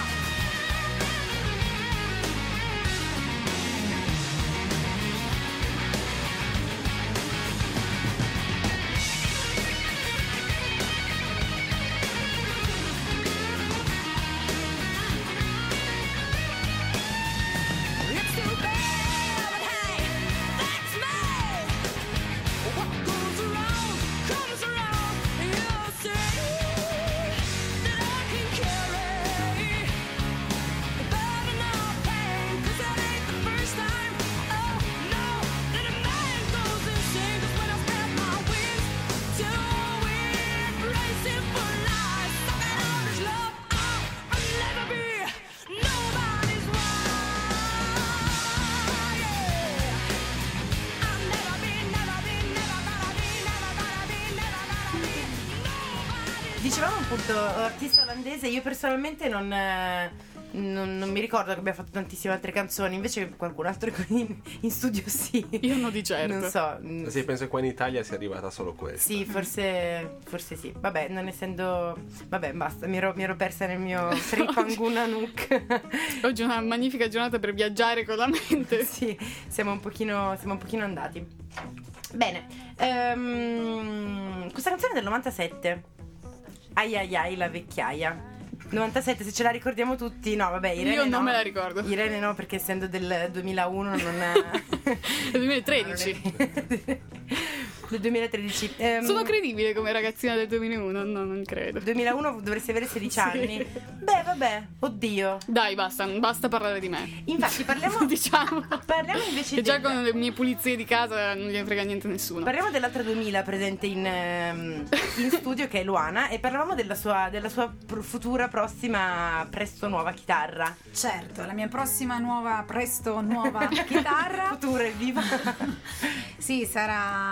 It's too bad, but hey, that's me. What goes around comes around. You see that I can carry the burden of pain, 'cause it ain't the first time, oh no, that a man goes insane. 'Cause when I spread my wings to embrace it for life, suck it out as love, oh, I'll never be nobody's wife. Yeah. I'll never be, never be, never gonna be, never gonna be, never gonna be nobody's. Dicevamo appunto artista olandese. Io personalmente non, eh, non, non mi ricordo che abbia fatto tantissime altre canzoni. Invece qualcun altro in, in studio sì. Io no di certo. Non so. mm, Sì, penso che qua in Italia sia arrivata solo questa. Sì, forse, forse sì. Vabbè, non essendo... Vabbè, basta, mi ero, mi ero persa nel mio trip Angun Anouk. Oggi è una magnifica giornata per viaggiare con la mente. Sì, siamo un pochino, siamo un pochino andati. Bene, ehm, questa canzone è del novantasette. Ai ai ai, la vecchiaia. novantasette, se ce la ricordiamo tutti. No, vabbè, Irene Io non no. me la ricordo. Irene no, perché essendo del duemilauno non è... Del duemilatredici. Del duemilatredici. Ehm, Sono credibile come ragazzina del duemilauno? No, non credo. duemilauno dovresti avere sedici Sì. anni. Beh, vabbè, oddio. Dai, basta, basta parlare di me. Infatti, parliamo... Diciamo. Parliamo invece Che già del- con le mie pulizie di casa non gliene frega niente a nessuno. Parliamo dell'altra duemila presente in, ehm, in studio, che è Luana, e parlavamo della sua, della sua pr- futura prossima presto nuova chitarra. Certo, la mia prossima nuova, presto nuova chitarra. Futura, evviva! Sì, sarà ideata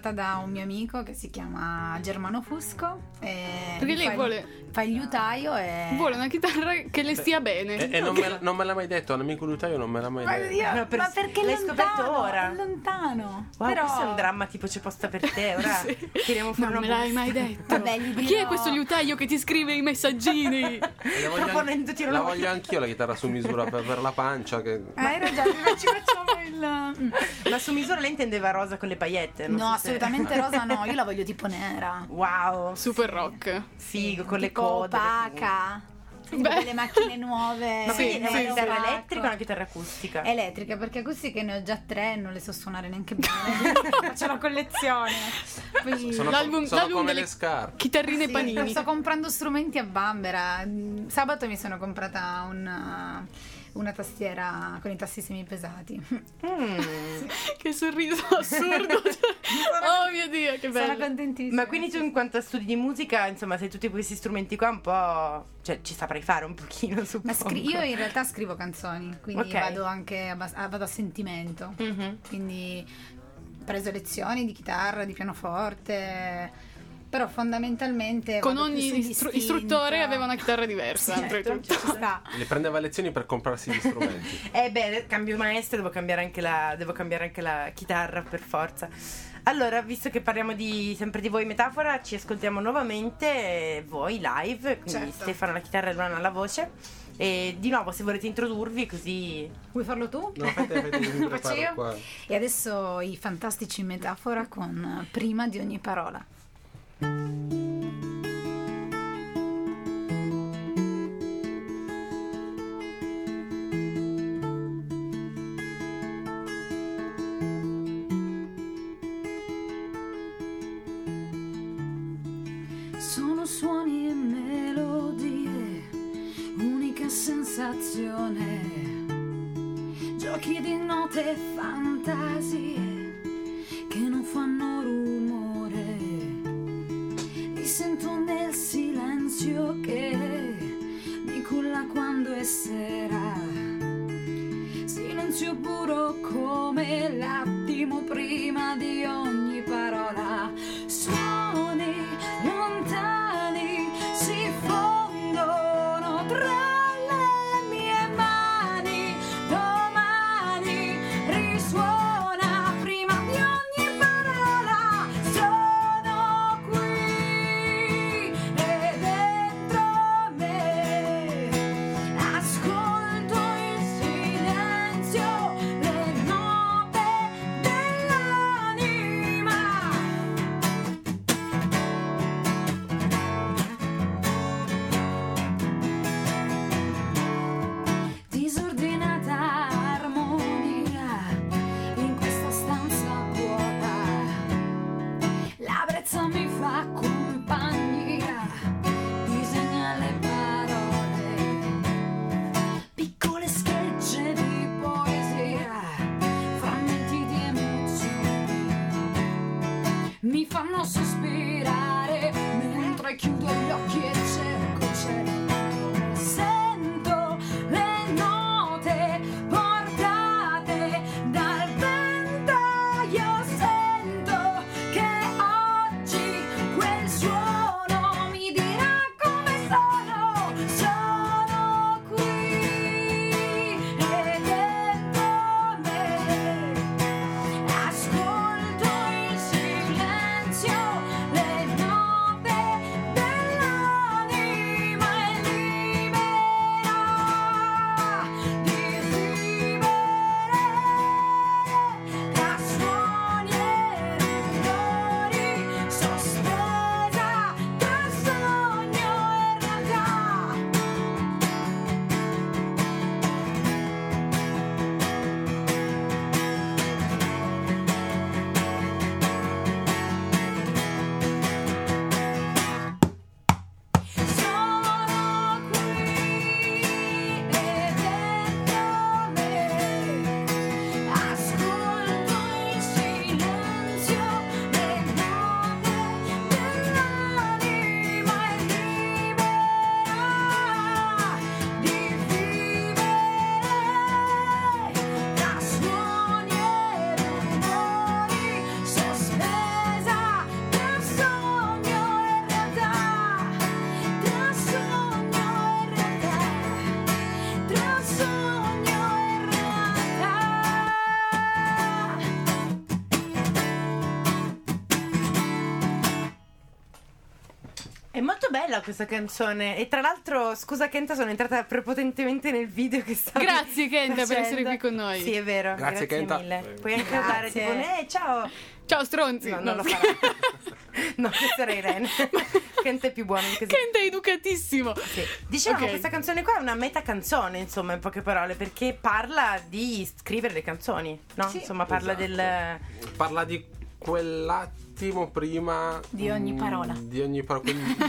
ispirata da un mio amico che si chiama Germano Fusco. E Perché lei fa il- vuole- fa il liutaio e Vuole una chitarra che le stia bene. E, e non, me, non me l'ha mai detto, un amico lutaio non me l'ha mai Ma, detto. io- Ma per- ma perché l'hai lontano, scoperto ora? è lontano. Wow, Però questo è un dramma tipo c'è posta per te. Ora tiriamo fuori Non me una l'hai busta. mai detto. Vabbè, gli Ma chi dirò- è questo liutaio che ti scrive i messaggini? La voglio, Proponendoti una la volta. voglio anch'io la chitarra su misura per, per la pancia. Che... hai ragione, ci facciamo il Ma su misura lei intendeva rosa con le paillette? non no, so se- assolutamente rosa no, io la voglio tipo nera. Wow, Super rock. figo, con le Tipo code. opaca. Sì, Beh. delle macchine nuove. Ma Sì, quindi è una sì, chitarra opaco. elettrica o una chitarra acustica? Elettrica, perché acustiche ne ho già tre e non le so suonare neanche bene. Faccio la collezione. Poi Sono, L'album- sono l'album come delle- le scarpe. Chitarrine sì, panini. sto comprando strumenti a Bambera. Mm, Sabato mi sono comprata una, una tastiera con i tasti semipesati. Mm. Che sorriso assurdo. Oh mio Dio, che Sono bello. contentissima. Ma quindi tu in quanto a studi di musica, insomma, sei tutti questi strumenti qua un po'... Cioè, ci saprai fare un pochino, suppongo. Ma scri- io in realtà scrivo canzoni, quindi Ok. vado anche abbas- a, vado a sentimento. Mhm. Quindi ho preso lezioni di chitarra, di pianoforte, però fondamentalmente Con vado più ogni istru- sull'istinto. istruttore aveva una chitarra diversa. Certo, oltretutto. ci sta. Le prendeva lezioni per comprarsi gli strumenti. Eh beh, cambio maestro, devo cambiare anche la, devo cambiare anche la chitarra per forza. Allora, visto che parliamo di, sempre di voi Metafora, ci ascoltiamo nuovamente eh, voi live, quindi Certo. Stefano alla chitarra e Luana alla voce. E di nuovo, se volete introdurvi così... Vuoi farlo tu? No, fate, fate, mi Lo faccio preparo io? qua. E adesso i fantastici Metafora con Prima di ogni parola. Sono suoni e melodie, unica sensazione, giochi di note e fantasie che non fanno rumore. Mi sento nel silenzio che mi culla quando è sera, silenzio puro come l'attimo prima di ogni parola. Suoni lontani si fondono tra le mie mani, domani risuona prima di ogni parola. Sono qui e dentro me ascolto in silenzio le note dell'anima. È molto bella questa canzone. E tra l'altro, scusa Kenta, sono entrata prepotentemente nel video che stavi Grazie Kenta per facendo. essere qui con noi. Sì, è vero. Grazie, Kenta. mille. Puoi anche Grazie. usare tipo, eh, ciao. Ciao stronzi. No, non lo farò. No, questa era Irene. Kenta è più buono di così. Kenta è educatissimo. Sì. Dicevamo, Ok. questa canzone qua è una meta canzone, insomma, in poche parole, perché parla di scrivere le canzoni, no? Sì. Insomma, parla Esatto. del... Parla di quell'attimo prima Di ogni mm, parola. Di ogni parola.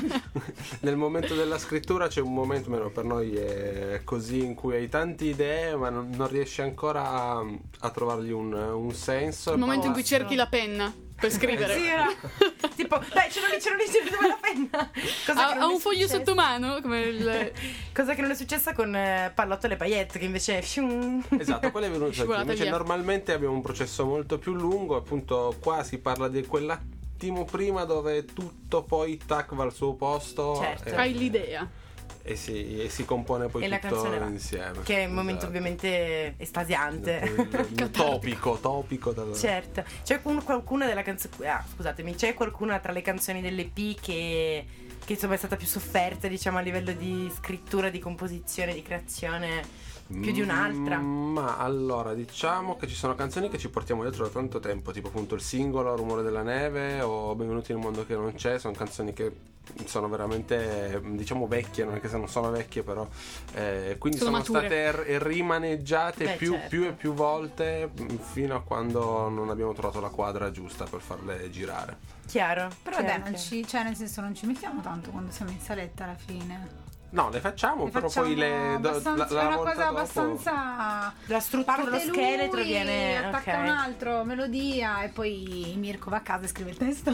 Nel momento della scrittura c'è un momento, almeno per noi è così, in cui hai tante idee ma non, non riesci ancora a, a trovargli un, un senso. Il momento in cui Basta. cerchi la penna per scrivere. Sì, era... tipo, dai, ce l'ho lì, ce l'ho lì, ce l'ho lì, dove la penna? Cosa Ha, che non ha è un foglio successo. sotto mano, come il... Cosa che non è successa con eh, Pallottole e Paillette, che invece è... fium. Esatto, quello è venuto da qui. Scivolata Invece via. normalmente abbiamo un processo molto più lungo, appunto qua si parla di quell'attimo prima dove tutto poi tac va al suo posto. Certo. e, Hai l'idea. e si, e si compone poi E la tutto canzone va. insieme. Che è un momento Esatto. ovviamente estasiante. Topico, topico. dal- Certo. C'è un- qualcuna della canzone... Ah, scusatemi, c'è qualcuna tra le canzoni dell'E P che... che insomma è stata più sofferta, diciamo, a livello di scrittura, di composizione, di creazione, più di un'altra? Mm, Ma allora, diciamo che ci sono canzoni che ci portiamo dietro da tanto tempo, tipo appunto il singolo Rumore della neve o Benvenuti nel mondo che non c'è, sono canzoni che sono veramente, diciamo, vecchie, non è che non sono vecchie, però eh, quindi Sono sono, mature. state r- rimaneggiate Beh, più, certo. più e più volte mh, fino a quando non abbiamo trovato la quadra giusta per farle girare. Chiaro. Però chiaro, dai, non chiaro. ci, cioè nel senso non ci mettiamo tanto quando siamo in saletta alla fine. No, le facciamo, Le però facciamo poi le do- abbastanza- la, la è una volta cosa dopo- abbastanza. La struttura, lo Parte scheletro lui, viene... attacca ok. un altro, melodia e poi Mirko va a casa e scrive il testo.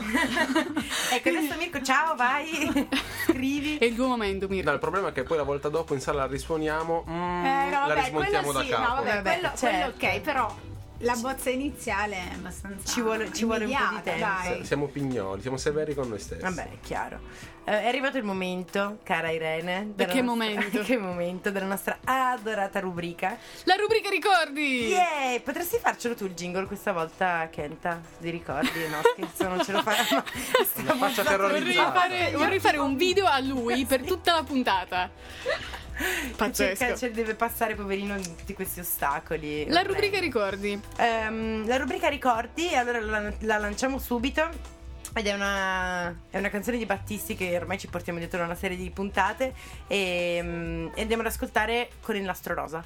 Ecco, adesso Mirko, ciao, vai, scrivi. È il tuo momento, Mirko. No, il problema è che poi la volta dopo in sala la risuoniamo, mm, Eh, no, la vabbè, rismontiamo quello da sì, capo. no, vabbè, Vabbè, quello, quello certo. ok, però la bozza iniziale è abbastanza Ci vuole- ci vuole un po' di immediata, tempo. dai. Siamo pignoli, siamo severi con noi stessi. Vabbè, è chiaro. Eh, è arrivato il momento, cara Irene. della che nostra- momento? Che momento della nostra adorata rubrica. La rubrica ricordi! Yeah! Potresti farcelo tu il jingle questa volta, Kenta? Di ricordi? No, scherzo, non ce lo fai. Ma Una faccia Vorrei terrorizzata. fare, vorrei fare un video a lui per tutta la puntata. Pazzesco. Cerca, cioè, deve passare, poverino, di tutti questi ostacoli. La Vabbè. rubrica ricordi. Ehm, la rubrica ricordi, allora la, la lanciamo subito. Ed è una, è una canzone di Battisti che ormai ci portiamo dietro da una serie di puntate. E, mm, e andiamo ad ascoltare con il nastro rosa.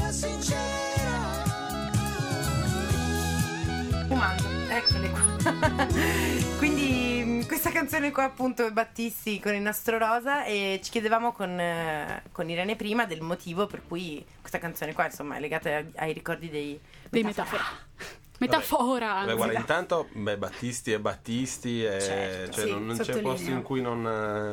sincera. Fumando, eccole qua. Quindi mh, questa canzone qua appunto è Battisti con il nastro rosa, e ci chiedevamo con, eh, con Irene prima del motivo per cui questa canzone qua insomma è legata ai, ai ricordi dei Dei metafora. Metafora. Beh, guarda, intanto beh, Battisti e Battisti e, Certo, cioè, sì, non, non c'è sottolineo. posto in cui non,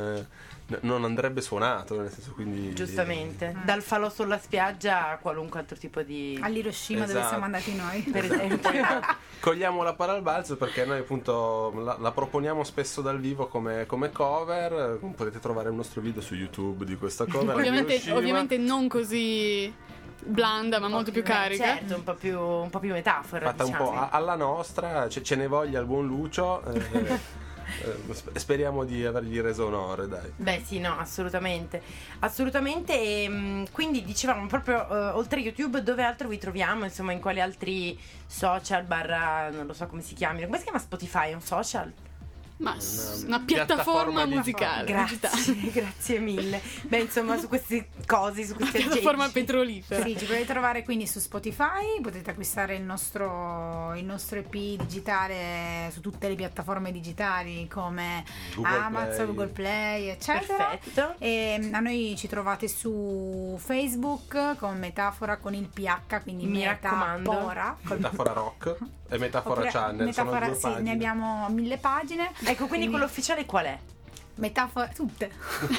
eh, non andrebbe suonato, nel senso, quindi Giustamente, dal falò sulla spiaggia a qualunque altro tipo di... All'Hiroshima dove Esatto. siamo andati noi. per esempio. cogliamo la palla al balzo, perché noi appunto la, la proponiamo spesso dal vivo come, come cover. Potete trovare il nostro video su YouTube di questa cover. Ovviamente, Hiroshima. ovviamente non così blanda, ma molto più carica. Certo, un po' più, un po' più metafora, Fatta diciamo. un po' a- alla nostra, ce, ce ne voglia il buon Lucio. eh, eh, sp- speriamo di avergli reso onore, dai. Beh sì, no, assolutamente. Assolutamente, e mh, quindi dicevamo proprio eh, oltre YouTube dove altro vi troviamo, insomma in quali altri social barra, non lo so come si chiamino. Come si chiama Spotify? È un social? Ma s- una piattaforma piattaforma di- musicale. Grazie, grazie mille. Beh insomma su questi cosi, su questi Piattaforma aggeggi. petrolifera. Sì, ci potete trovare quindi su Spotify, potete acquistare il nostro, il nostro E P digitale su tutte le piattaforme digitali come Google Amazon, Play. Google Play, eccetera. Perfetto. E a noi ci trovate su Facebook con Metafora con il P H, quindi Mi raccomando. Metafora. col- Metafora Rock e Metafora Oppure Channel Metafora, sono due sì, pagine. ne abbiamo mille pagine. Ecco, quindi quello ufficiale qual è? Metafora, tutte.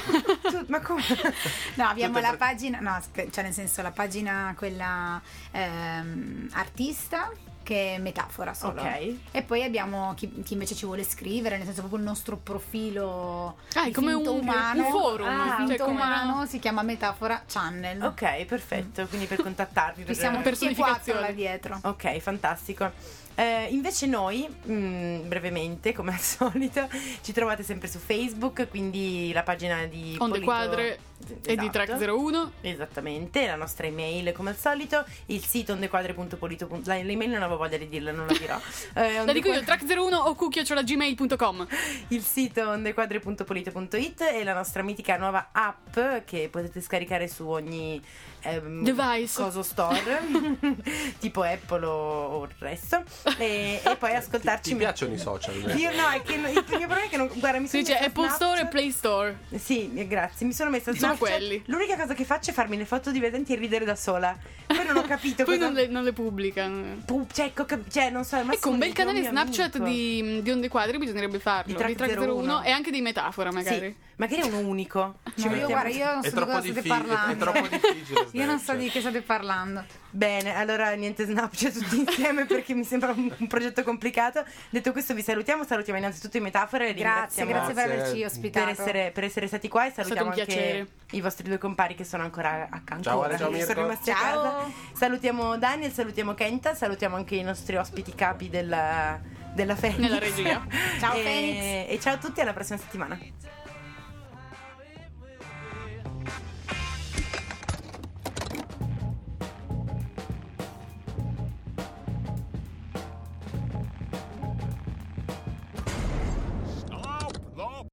Tu- ma come? No, abbiamo Tutte la per- pagina, no, sp- cioè nel senso la pagina quella ehm, artista che è Metafora solo. Ok. E poi abbiamo chi, chi invece ci vuole scrivere, nel senso proprio il nostro profilo Ah, è di come finto un- umano, un forum, ah, cioè finto come- umano si chiama Metafora Channel. Ok, perfetto, quindi per contattarvi Ci per- siamo tutti e quattro personificazione. là dietro. Ok, fantastico. Eh, invece noi, mh, brevemente, come al solito, ci trovate sempre su Facebook, quindi la pagina di Onde Polito- Quadre e di Esatto. Track zero uno. Esattamente, la nostra email come al solito, il sito ondequadre punto polito punto it. L'email non avevo voglia di dirla, non la dirò. Eh, La dico io, ondequadre- track zero uno o cu chiocciola gmail punto com. il sito ondequadre punto polito punto it e la nostra mitica nuova app che potete scaricare su ogni ehm, Device. coso store tipo Apple o, o il resto e, e poi ascoltarci. Ti, ti piacciono i social? Io no, è che il mio problema è che non, guarda, mi Si sono dice messa Apple Snapchat- Store e Play Store. Sì, eh, grazie, mi sono messa Sono Snapchat. quelli. L'unica cosa che faccio è farmi le foto divertenti e ridere da sola. Poi non ho capito Poi cosa non le, non le pubblicano. Pu- cioè, co- cap- cioè, non so, al Ecco, massimo un bel dico, canale mio Snapchat amico. di, di Onde Quadri bisognerebbe farlo. Di Track Di Track zero zero uno. uno e anche di Metafora, magari. Sì, magari è uno unico. Ci No, io mettiamo- guarda, io non È so di troppo cosa state difficile, parlando. è troppo difficile. Io non so Snapchat. di che state parlando. Bene, allora niente Snapchat tutti insieme perché mi sembra un, un progetto complicato. Detto questo vi salutiamo, salutiamo innanzitutto i Metafore e Grazie, ringraziamo grazie per Grazie. averci ospitato. per essere, per essere stati qua e salutiamo un anche piacere. i vostri due compari che sono ancora a Cancun. Ciao, Ale, ciao, che Mirko. sono rimasti a Ciao. casa. Salutiamo Daniel, salutiamo Kenta, salutiamo anche i nostri ospiti capi della, della Phoenix. Nella regia. Ciao, e, Phoenix. e ciao a tutti, alla prossima settimana.